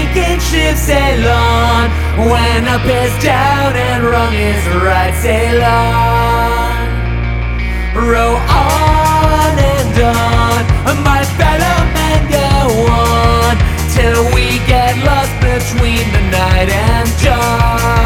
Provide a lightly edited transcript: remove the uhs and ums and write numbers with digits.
sinking ship sail on. When up is down and wrong is right, sail on. Row on and on, my fellow men, go on, till we get lost between the night and dawn.